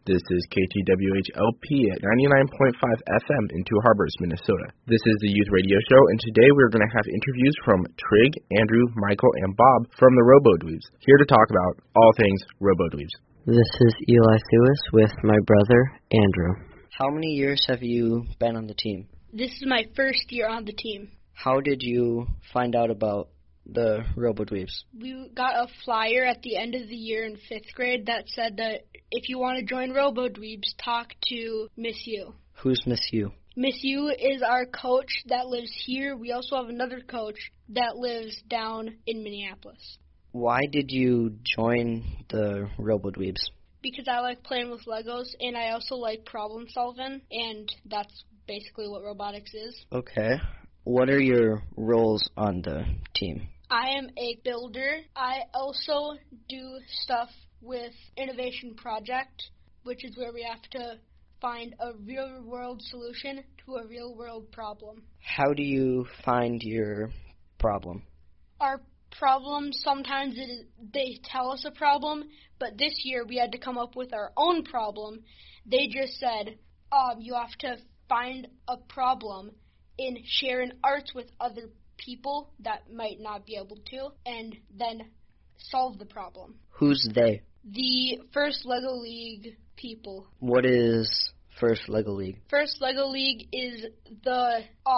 This is KTWH-LP at 99.5 FM in Two Harbors, Minnesota. This is the Youth Radio Show, and today we're going to have interviews from Trig, Andrew, Michael, and Bob from the Robo-Dweebs, here to talk about all things Robo-Dweebs. This is Eli Thuis with my brother, Andrew. How many years have you been on the team? This is my first year on the team. How did you find out about the Robo-Dweebs? We got a flyer at the end of the year in 5th grade that said that if you want to join Robo-Dweebs, talk to Miss Yu. Who's Miss Yu? Miss Yu is our coach that lives here. We also have another coach that lives down in Minneapolis. Why did you join the Robo-Dweebs? Because I like playing with Legos, and I also like problem solving, and that's basically what robotics is. Okay. What are your roles on the team? I am a builder. I also do stuff with Innovation Project, which is where we have to find a real-world solution to a real-world problem. How do you find your problem? Our problem, sometimes they tell us a problem, but this year we had to come up with our own problem. They just said, you have to find a problem and share in arts with other people that might not be able to, and then solve the problem. Who's they? The First Lego League people. What is First Lego League? First Lego League is the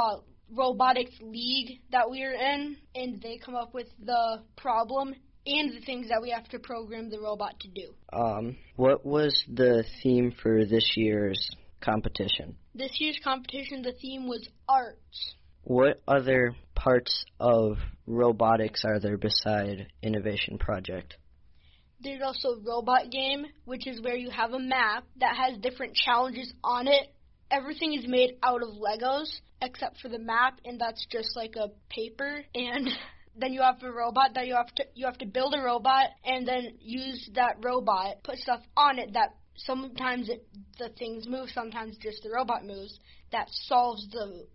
robotics league that we're in, and they come up with the problem and the things that we have to program the robot to do. What was the theme for this year's competition? This year's competition, the theme was arts. What other parts of robotics are there beside Innovation Project? There's also Robot Game, which is where you have a map that has different challenges on it. Everything is made out of Legos except for the map, and that's just like a paper. And then you have a robot that you have to build a robot and then use that robot, put stuff on it that sometimes the things move, sometimes just the robot moves. That solves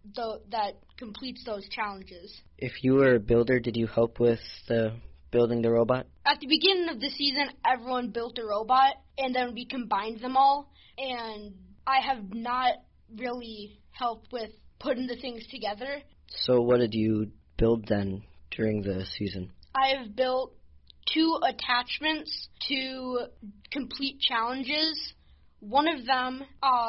that completes those challenges. If you were a builder, did you help with building the robot? At the beginning of the season, everyone built a robot, and then we combined them all. And I have not really helped with putting the things together. So what did you build then during the season? I have built 2 attachments to complete challenges. One of them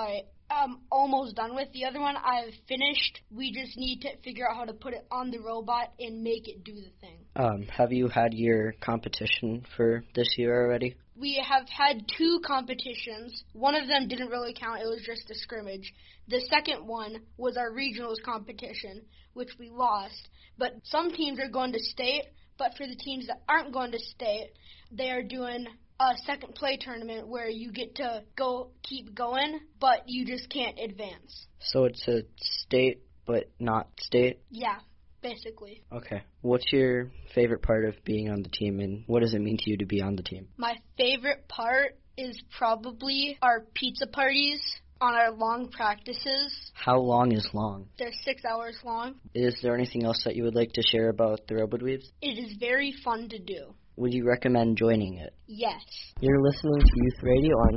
I'm almost done with. The other one I've finished. We just need to figure out how to put it on the robot and make it do the thing. Have you had your competition for this year already? We have had 2 competitions. One of them didn't really count. It was just a scrimmage. The second one was our regionals competition, which we lost. But some teams are going to state, but for the teams that aren't going to state, they are doing a second play tournament where you get to keep going, but you just can't advance. So it's a state, but not state? Yeah, basically. Okay. What's your favorite part of being on the team, and what does it mean to you to be on the team? My favorite part is probably our pizza parties on our long practices. How long is long? They're 6 hours long. Is there anything else that you would like to share about the Robo-Dweebs? It is very fun to do. Would you recommend joining it? Yes. You're listening to Youth Radio on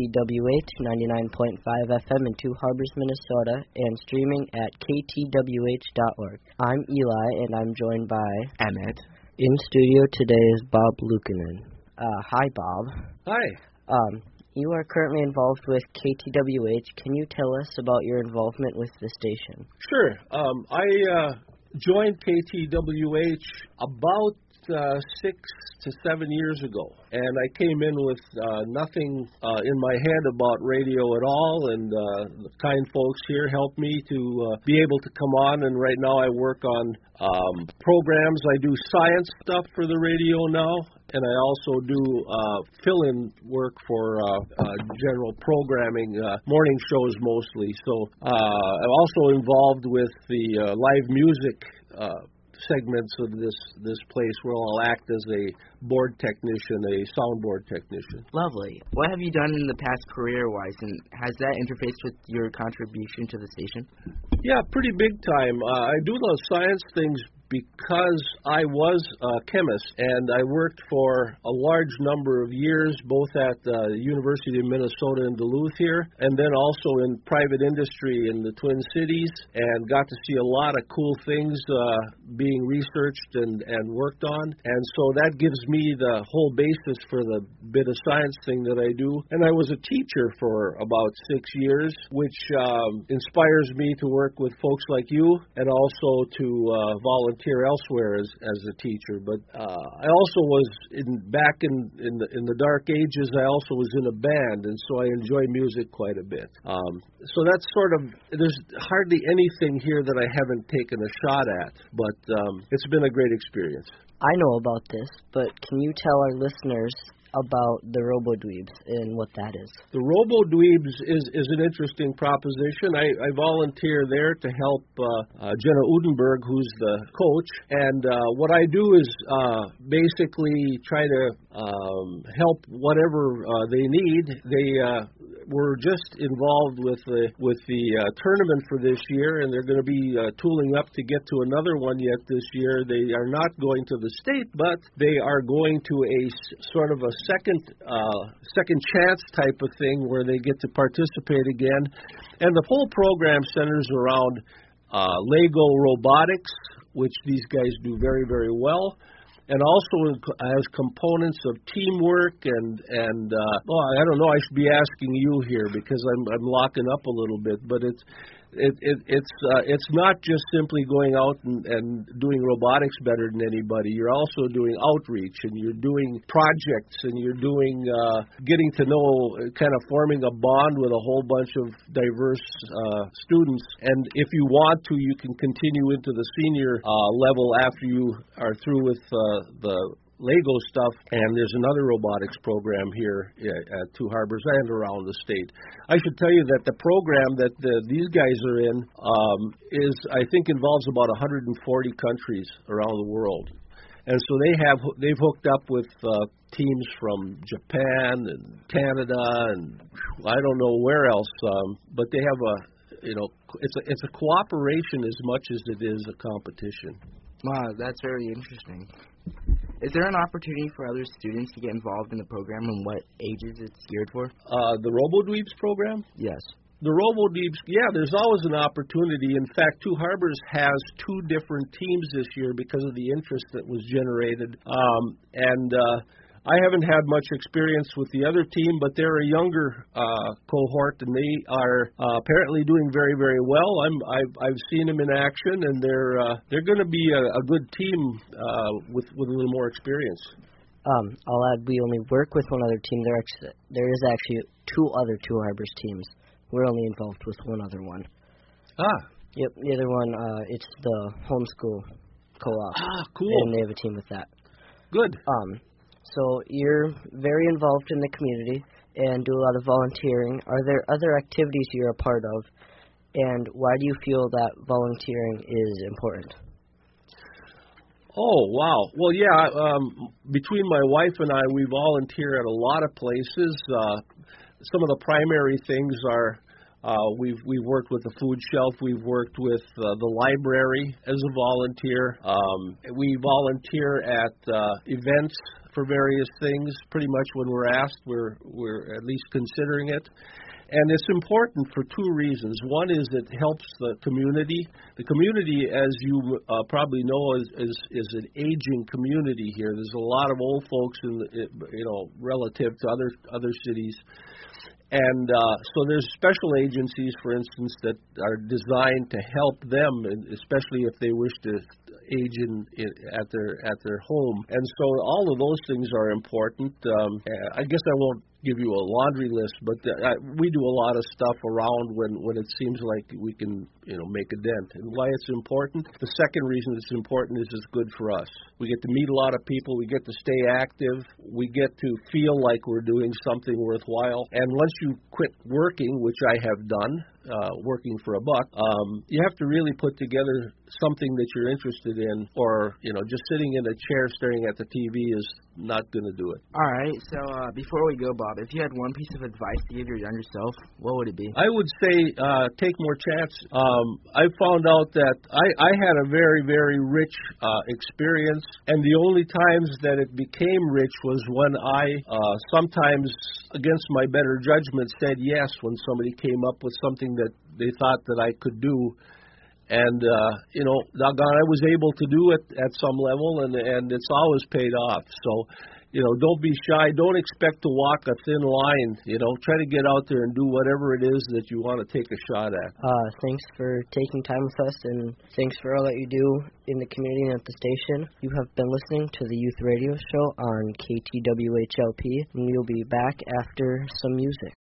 KTWH 99.5 FM in Two Harbors, Minnesota, and streaming at ktwh.org. I'm Eli, and I'm joined by Emmett. In studio today is Bob Luukkonen. Hi, Bob. Hi. You are currently involved with KTWH. Can you tell us about your involvement with the station? Sure. I joined KTWH about 6 to 7 years ago, and I came in with nothing in my head about radio at all, and the kind folks here helped me to be able to come on, and right now I work on programs. I do science stuff for the radio now, and I also do fill-in work for general programming, morning shows mostly. So I'm also involved with the live music segments of this place where I'll act as a board technician, a soundboard technician. Lovely. What have you done in the past career-wise, and has that interfaced with your contribution to the station? Yeah, pretty big time. I do those science things because I was a chemist and I worked for a large number of years, both at the University of Minnesota in Duluth here, and then also in private industry in the Twin Cities, and got to see a lot of cool things being researched and worked on. And so that gives me the whole basis for the bit of science thing that I do. And I was a teacher for about 6 years, which inspires me to work with folks like you and also to volunteer elsewhere as a teacher. But I also was back in the dark ages. I also was in a band, and so I enjoy music quite a bit. So that's sort of, there's hardly anything here that I haven't taken a shot at, but it's been a great experience. I know about this, but can you tell our listeners about the Robo-Dweebs and what that is? The Robo-Dweebs is an interesting proposition. I volunteer there to help Jenna Udenberg, who's the coach, and what I do is basically try to help whatever they need. They were just involved with the tournament for this year, and they're going to be tooling up to get to another one yet this year. They are not going to the state, but they are going to a sort of a second chance type of thing where they get to participate again. And the whole program centers around Lego robotics, which these guys do very, very well, and also has components of teamwork and I don't know, I should be asking you here because I'm locking up a little bit, but it's not just simply going out and doing robotics better than anybody. You're also doing outreach, and you're doing projects, and you're doing getting to know, kind of forming a bond with a whole bunch of diverse students. And if you want to, you can continue into the senior level after you are through with the Lego stuff, and there's another robotics program here at Two Harbors and around the state. I should tell you that the program that these guys are in I think involves about 140 countries around the world, and so they've hooked up with teams from Japan and Canada and I don't know where else, but they have it's a cooperation as much as it is a competition. Wow, that's very interesting. Is there an opportunity for other students to get involved in the program, and what ages it's geared for? The Robo-Dweebs program? Yes. The Robo-Dweebs, yeah, there's always an opportunity. In fact, Two Harbors has 2 different teams this year because of the interest that was generated. I haven't had much experience with the other team, but they're a younger cohort, and they are apparently doing very, very well. I've seen them in action, and they're going to be a good team with a little more experience. I'll add, we only work with one other team. There is actually 2 other Two Harbors teams. We're only involved with one other one. Yep, the other one, it's the homeschool co-op. Cool. And they have a team with that. Good. So you're very involved in the community and do a lot of volunteering. Are there other activities you're a part of, and why do you feel that volunteering is important? Oh, wow. Well, yeah, between my wife and I, we volunteer at a lot of places. Some of the primary things are we've worked with the food shelf. We've worked with the library as a volunteer. We volunteer at events for various things. Pretty much when we're asked, we're at least considering it. And it's important for 2 reasons. One is it helps the community. The community, as you probably know, is an aging community here. There's a lot of old folks relative to other cities. And so there's special agencies, for instance, that are designed to help them, and especially if they wish to age at their home. And so all of those things are important. I guess I won't give you a laundry list, but we do a lot of stuff around when it seems like we can make a dent. And why it's important? The second reason it's important is it's good for us. We get to meet a lot of people. We get to stay active. We get to feel like we're doing something worthwhile. And once you quit working, which I have done, working for a buck, you have to really put together something that you're interested in, or just sitting in a chair staring at the TV is not going to do it. All right. So before we go, Bob, Bob, if you had one piece of advice to give your younger self, what would it be? I would say take more chances. I found out that I had a very, very rich experience, and the only times that it became rich was when I sometimes, against my better judgment, said yes when somebody came up with something that they thought that I could do. And, doggone, I was able to do it at some level, and it's always paid off. So, don't be shy. Don't expect to walk a thin line. Try to get out there and do whatever it is that you want to take a shot at. Thanks for taking time with us, and thanks for all that you do in the community and at the station. You have been listening to the Youth Radio Show on KTWHLP, and we'll be back after some music.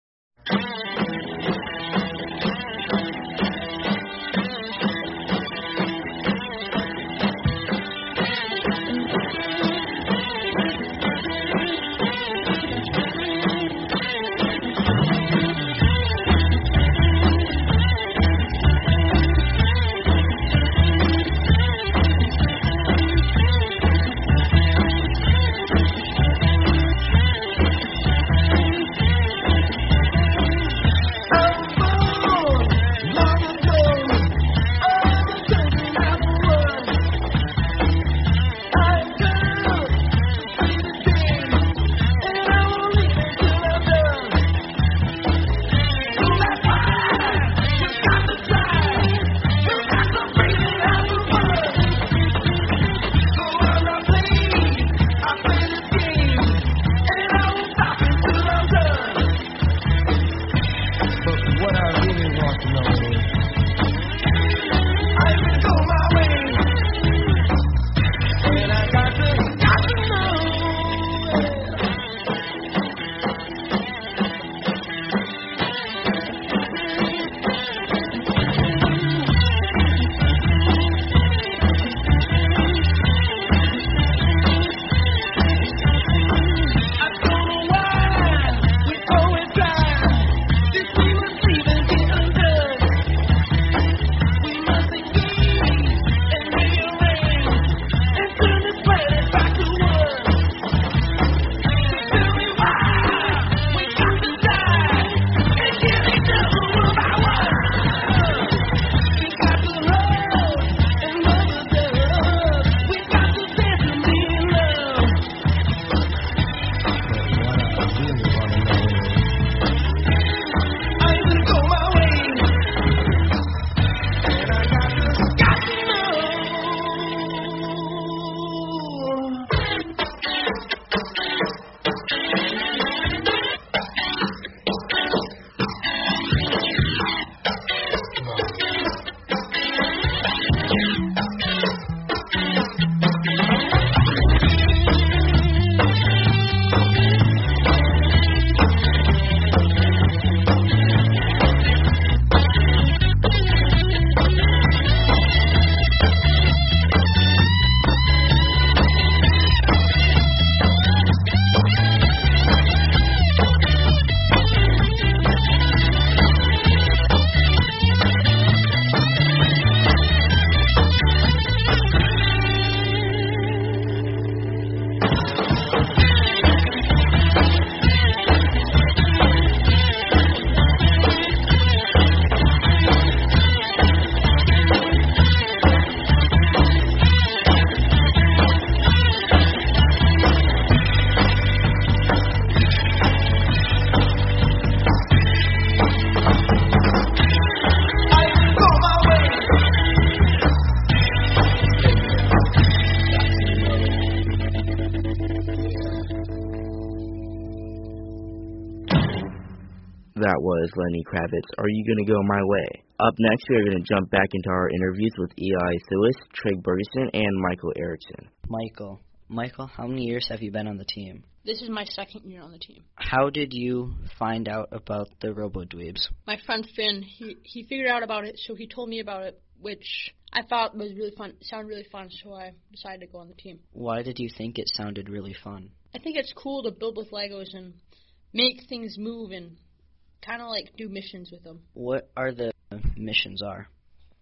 That was Lenny Kravitz, Are You Gonna Go My Way? Up next, we are going to jump back into our interviews with Eli Sulis, Trig Bergeson, and Michael Erickson. Michael, how many years have you been on the team? This is my second year on the team. How did you find out about the Robo-Dweebs? My friend Finn, he figured out about it, so he told me about it, which I thought was really fun. It sounded really fun, so I decided to go on the team. Why did you think it sounded really fun? I think it's cool to build with Legos and make things move and kind of like do missions with them. What are the missions are?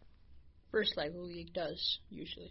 First Lego League does, usually.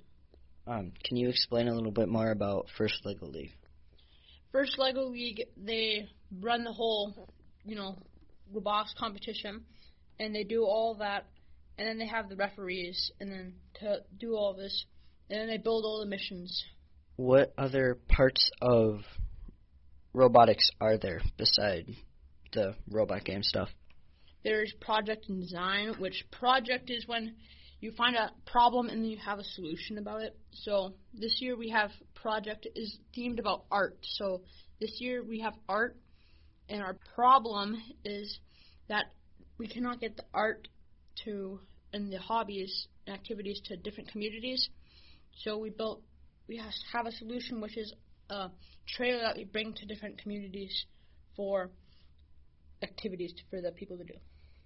Can you explain a little bit more about First Lego League? First Lego League, they run the whole, robotics competition, and they do all that, and then they have the referees, and then to do all this, and then they build all the missions. What other parts of robotics are there beside the robot game stuff? There's project and design, which project is when you find a problem and then you have a solution about it. So this year we have project is themed about art. So this year we have art, and our problem is that we cannot get the art and the hobbies and activities to different communities. So we have a solution, which is a trailer that we bring to different communities for activities for the people to do.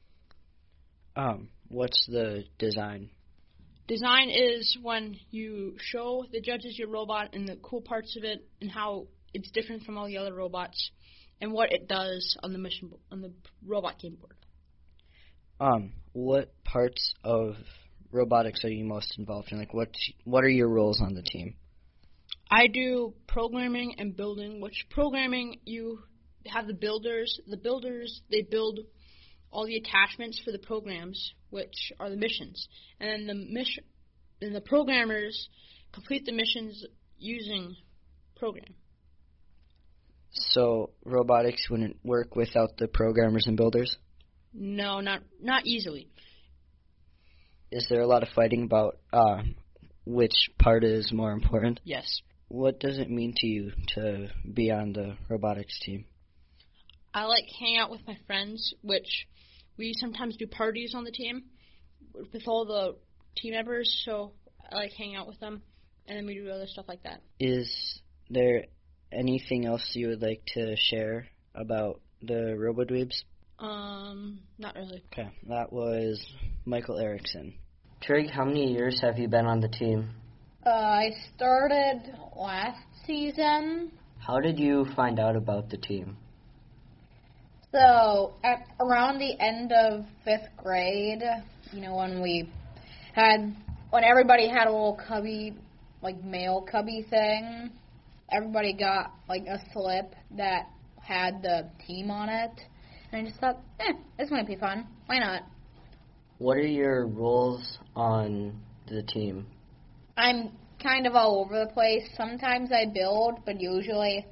What's the design? Design is when you show the judges your robot and the cool parts of it and how it's different from all the other robots and what it does on the robot game board. What parts of robotics are you most involved in? Like, what are your roles on the team? I do programming and building, which programming you have the builders. The builders, they build all the attachments for the programs, which are the missions. And then the programmers complete the missions using program. So robotics wouldn't work without the programmers and builders? No, not easily. Is there a lot of fighting about which part is more important? Yes. What does it mean to you to be on the robotics team? I like hanging out with my friends, which we sometimes do parties on the team with all the team members, so I like hanging out with them, and then we do other stuff like that. Is there anything else you would like to share about the RoboDweebs? Not really. Okay, that was Michael Erickson. Trig, how many years have you been on the team? I started last season. How did you find out about the team? So, around the end of 5th grade, when everybody had a little cubby, like mail cubby thing, everybody got like a slip that had the team on it. And I just thought, this might be fun. Why not? What are your roles on the team? I'm kind of all over the place. Sometimes I build, but usually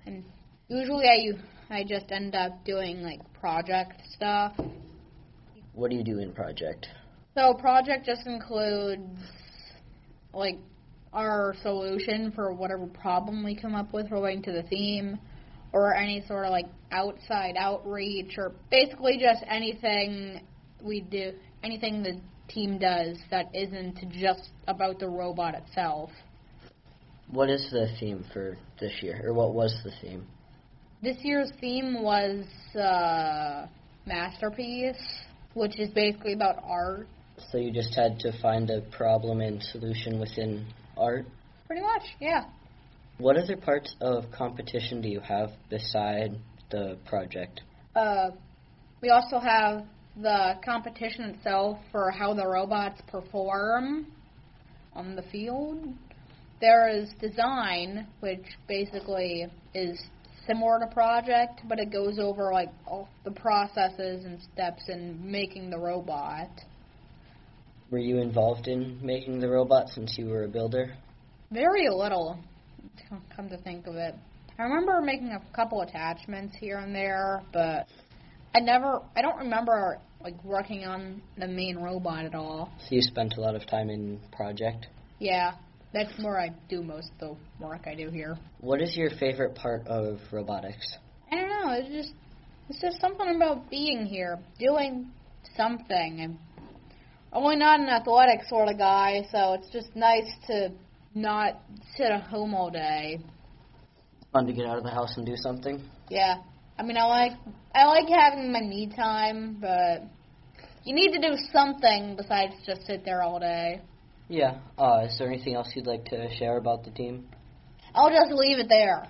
I just end up doing like project stuff. What do you do in project? So project just includes like our solution for whatever problem we come up with relating to the theme, or any sort of like outside outreach, or basically just anything we do, anything the team does that isn't just about the robot itself. What is the theme for this year, or what was the theme? This year's theme was Masterpiece, which is basically about art. So you just had to find a problem and solution within art? Pretty much, yeah. What other parts of competition do you have beside the project? We also have the competition itself for how the robots perform on the field. There is design, which basically is similar to project, but it goes over like all the processes and steps in making the robot. Were you involved in making the robot since you were a builder? Very little, come to think of it. I remember making a couple attachments here and there, but I don't remember like working on the main robot at all. So you spent a lot of time in project? Yeah, that's where I do most of the work I do here. What is your favorite part of robotics? I don't know, it's just something about being here, doing something. I'm only not an athletic sort of guy, so it's just nice to not sit at home all day. Fun to get out of the house and do something? Yeah. I mean, I like having my me time, but you need to do something besides just sit there all day. Yeah. Is there anything else you'd like to share about the team? I'll just leave it there.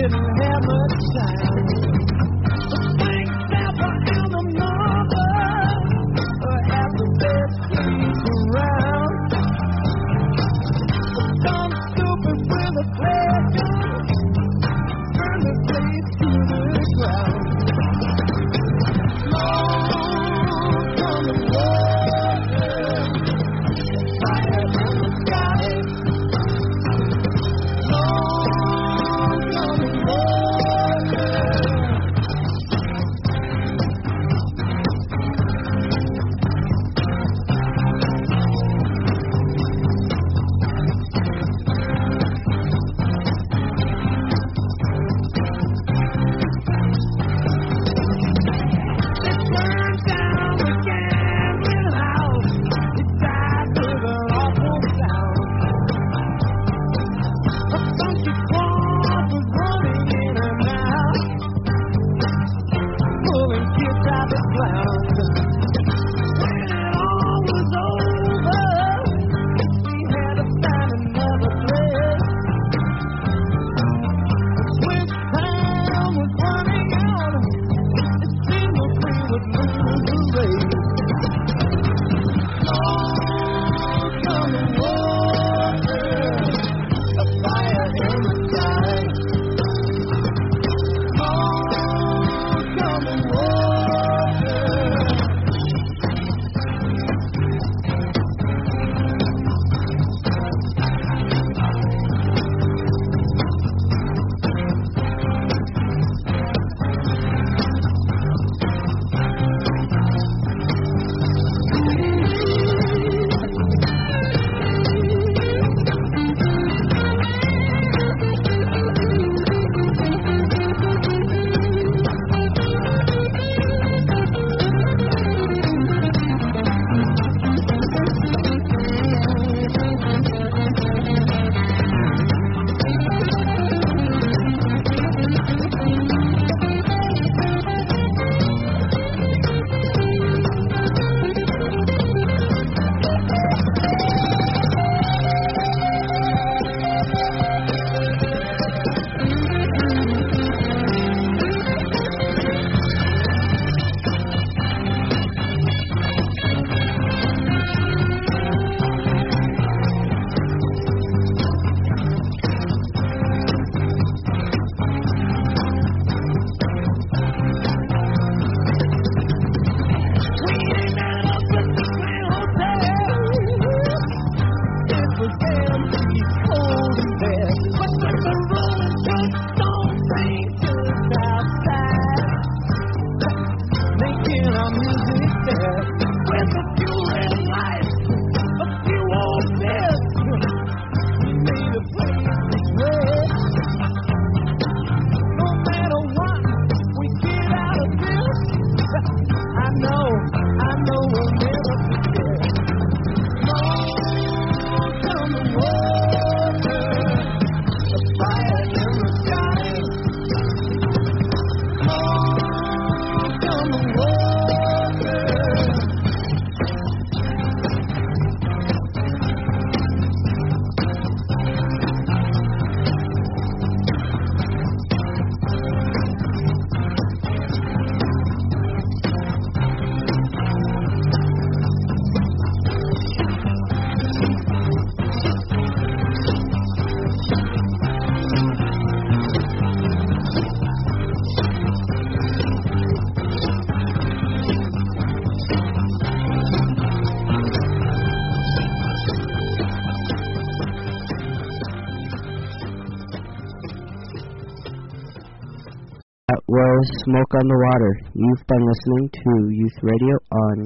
That was Smoke on the Water. You've been listening to Youth Radio on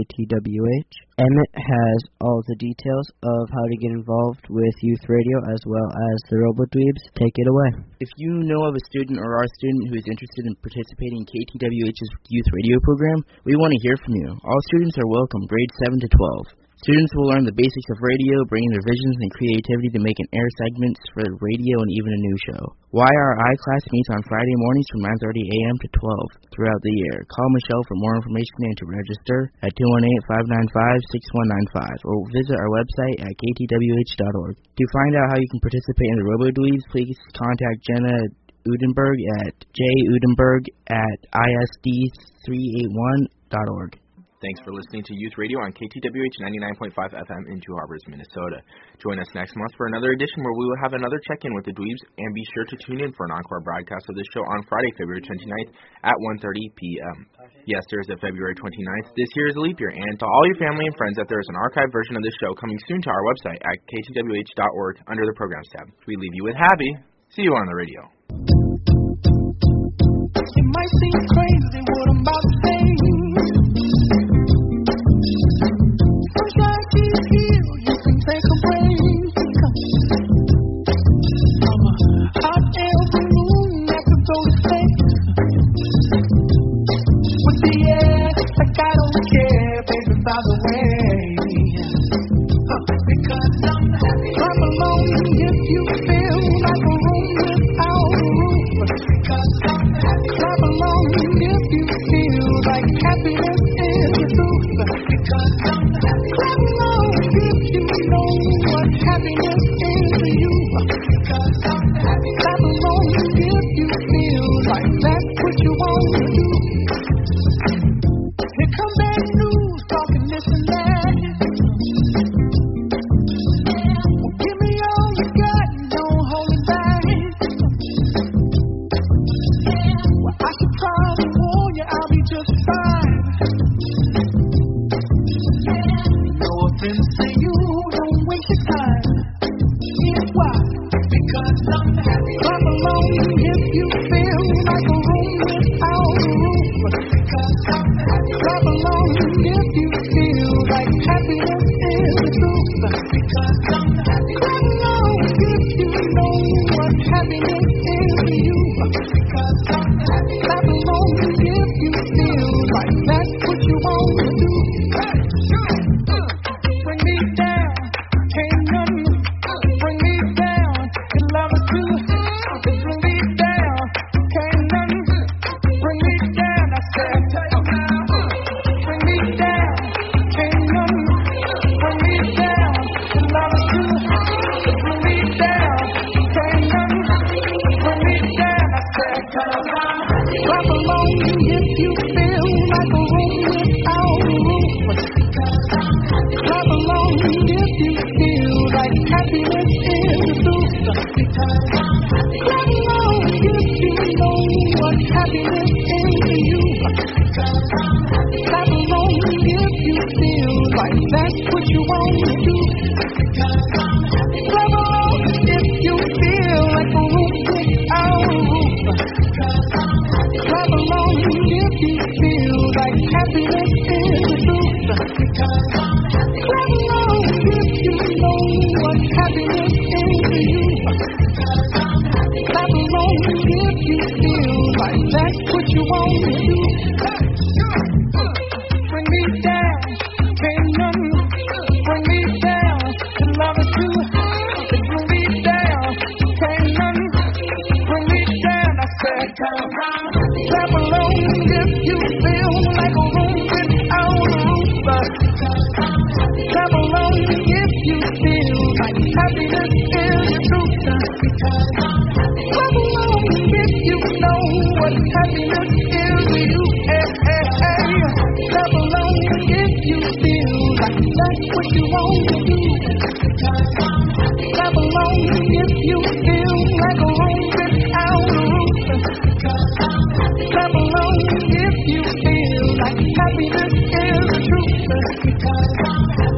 KTWH. Emmett has all the details of how to get involved with Youth Radio as well as the Robodweebs. Take it away. If you know of a student or are a student who is interested in participating in KTWH's Youth Radio program, we want to hear from you. All students are welcome, grades 7 to 12. Students will learn the basics of radio, bringing their visions and creativity to make an air segments for radio and even a new show. YRI class meets on Friday mornings from 9:30 a.m. to 12 throughout the year. Call Michelle for more information and to register at 218-595-6195 or visit our website at ktwh.org. To find out how you can participate in the Robodweebs, please contact Jenna Udenberg at judenberg@isd381.org. Thanks for listening to Youth Radio on KTWH 99.5 FM in Two Harbors, Minnesota. Join us next month for another edition where we will have another check-in with the Dweebs, and be sure to tune in for an encore broadcast of this show on Friday, February 29th at 1:30 p.m. Yes, there is a February 29th. This year is a leap year, and to all your family and friends that there is an archived version of this show coming soon to our website at ktwh.org under the Programs tab. We leave you with Happy. See you on the radio. It might seem crazy what I'm about to say. Sunshine keeps here, you can take a break. I'm a hot air balloon that could go to space. With the air, like I don't care, baby, by the way. Because I'm happy. Clap along if you feel like a room without a roof. Because I'm happy. Clap along if you feel like happiness is the truth. Because I'm happy. Clap along if you know what happiness is to you. Because I'm happy. Clap along if you feel like that's what you want to do. Here come bad news, talking this and that. Give me all you got, don't hold it back. Well, I should probably warn you, I'll be just fine. No offense to you, don't waste your time. Here's why. Because I'm happy. Clap along if you feel like a room without a roof. Because I'm happy. Clap along if you feel like happiness is the truth. Because I'm happy. Clap along if you know what happiness is to you. Because I'm happy. Clap along if you feel like that's what you want to do. Bring me down, can't nothing bring me down. Your love is too high. Bring me down, can't nothing bring me down. I said, bring me down, can't nothing bring me down. Your love is too high. Bring me down, can't nothing bring me down. I said, clap along if you feel like a room without a roof. Clap along if you feel like happiness is the truth. Clap along if you know what happiness is to you. Clap along if you feel like that's what you want to do. Clap along if you feel like a room without a roof. Clap along if you feel like happiness is the truth. Clap along if you know what happiness is to you. Clap along if you feel like that's what you want to do. Bring me down, can't nothing bring me down. Your love is too high. Bring me down, can't nothing bring me down. I said, clap along if you feel like a room without a roof. Clap along if you feel like happiness is the truth. Clap along if you know what happiness is to you. Hey, hey, hey. Clap along if you feel like that's what you want to do. Clap along if you feel like a room without a roof. Clap along if you feel like happiness is the truth.